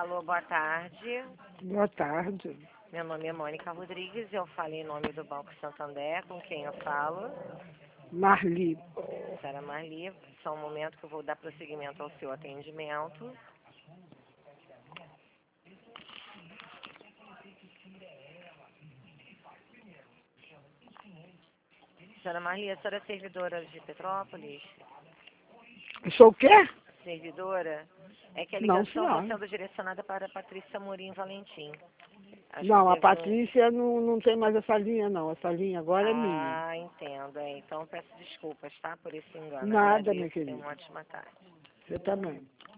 Alô, boa tarde. Boa tarde. Meu nome é Mônica Rodrigues, eu falo em nome do Banco Santander, com quem eu falo? Marli. Senhora Marli, só um momento que eu vou dar prosseguimento ao seu atendimento. Senhora Marli, a senhora é servidora de Petrópolis? Sou o quê? Servidora? É que a Não, ligação está senhora. sendo direcionada para a Patrícia Morim Valentim. Acho Não, a que devo... Patrícia não tem mais essa linha, não. Essa linha agora é minha. Ah, entendo. Então peço desculpas, tá? Por esse engano. Nada, Agradeço. minha Tenha querida. uma ótima tarde. Você também.